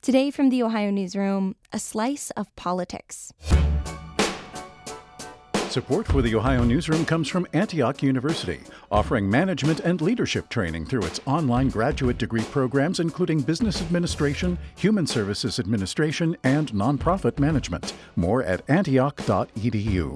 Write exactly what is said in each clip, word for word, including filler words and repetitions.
Today from the Ohio Newsroom, a slice of politics. Support for the Ohio Newsroom comes from Antioch University, offering management and leadership training through its online graduate degree programs, including business administration, human services administration, and nonprofit management. More at antioch dot e d u.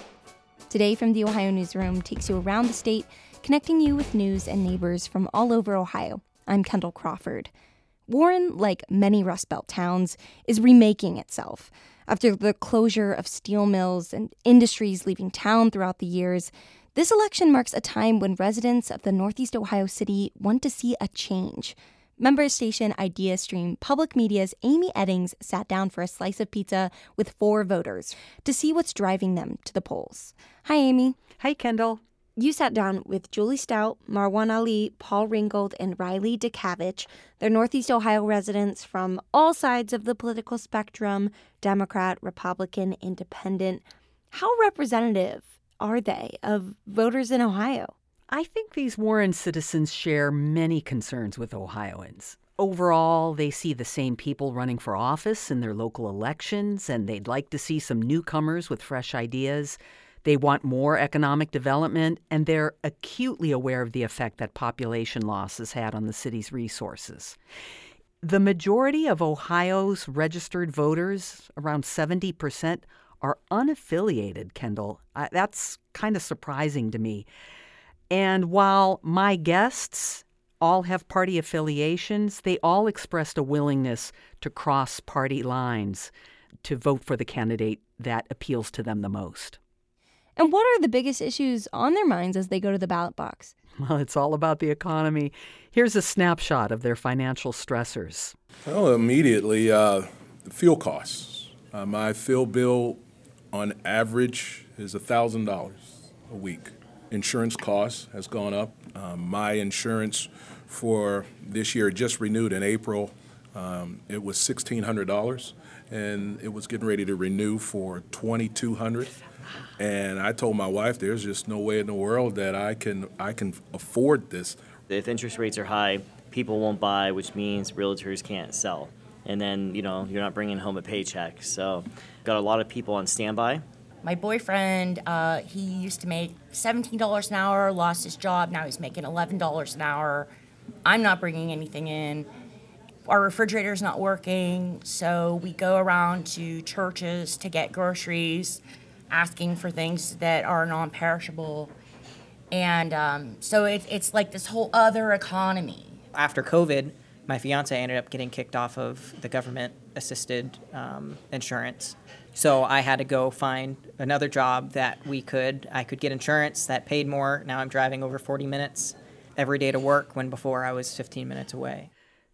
Today from the Ohio Newsroom takes you around the state, connecting you with news and neighbors from all over Ohio. I'm Kendall Crawford. Warren, like many Rust Belt towns, is remaking itself. After the closure of steel mills and industries leaving town throughout the years, this election marks a time when residents of the Northeast Ohio city want to see a change. Member station IdeaStream Public Media's Amy Eddings sat down for a slice of pizza with four voters to see what's driving them to the polls. Hi, Amy. Hi, Kendall. You sat down with Julie Stout, Marwan Ali, Paul Ringgold, and Riley DeCavich. They're Northeast Ohio residents from all sides of the political spectrum, Democrat, Republican, Independent. How representative are they of voters in Ohio? I think these Warren citizens share many concerns with Ohioans. Overall, they see the same people running for office in their local elections, and they'd like to see some newcomers with fresh ideas. They want more economic development, and they're acutely aware of the effect that population loss has had on the city's resources. The majority of Ohio's registered voters, around seventy percent, are unaffiliated, Kendall. Uh, that's kind of surprising to me. And while my guests all have party affiliations, they all expressed a willingness to cross party lines to vote for the candidate that appeals to them the most. And what are the biggest issues on their minds as they go to the ballot box? Well, it's all about the economy. Here's a snapshot of their financial stressors. Well, immediately, uh, fuel costs. Uh, my fuel bill on average is one thousand dollars a week. Insurance costs has gone up. Um, my insurance for this year, just renewed in April, um, it was sixteen hundred dollars, and it was getting ready to renew for twenty-two hundred dollars. And I told my wife, there's just no way in the world that I can I can afford this. If interest rates are high, people won't buy, which means realtors can't sell. And then, you know, you're not bringing home a paycheck. So got a lot of people on standby. My boyfriend, uh, he used to make seventeen dollars an hour, lost his job. Now he's making eleven dollars an hour. I'm not bringing anything in. Our refrigerator's not working. So we go around to churches to get groceries, asking for things that are non-perishable. And um, so it, it's like this whole other economy. After COVID, my fiance ended up getting kicked off of the government-assisted um, insurance. So I had to go find another job that we could, I could get insurance that paid more. Now I'm driving over forty minutes every day to work when before I was fifteen minutes away.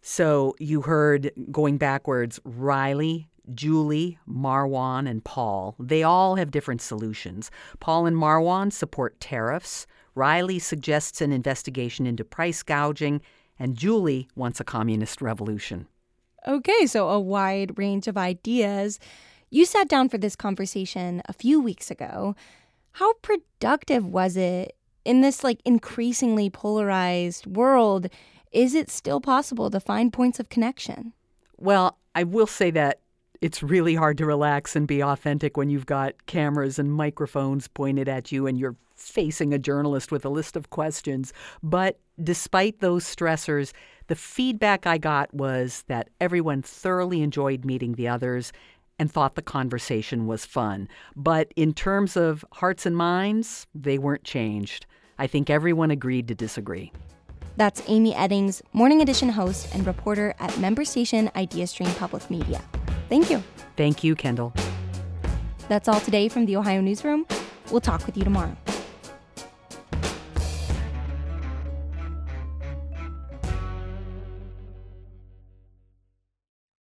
So you heard, going backwards, Riley, Julie, Marwan, and Paul. They all have different solutions. Paul and Marwan support tariffs. Riley suggests an investigation into price gouging. And Julie wants a communist revolution. Okay, so a wide range of ideas. You sat down for this conversation a few weeks ago. How productive was it in this like increasingly polarized world? Is it still possible to find points of connection? Well, I will say that it's really hard to relax and be authentic when you've got cameras and microphones pointed at you and you're facing a journalist with a list of questions. But despite those stressors, the feedback I got was that everyone thoroughly enjoyed meeting the others and thought the conversation was fun. But in terms of hearts and minds, they weren't changed. I think everyone agreed to disagree. That's Amy Eddings, Morning Edition host and reporter at member station IdeaStream Public Media. Thank you. Thank you, Kendall. That's all today from the Ohio Newsroom. We'll talk with you tomorrow.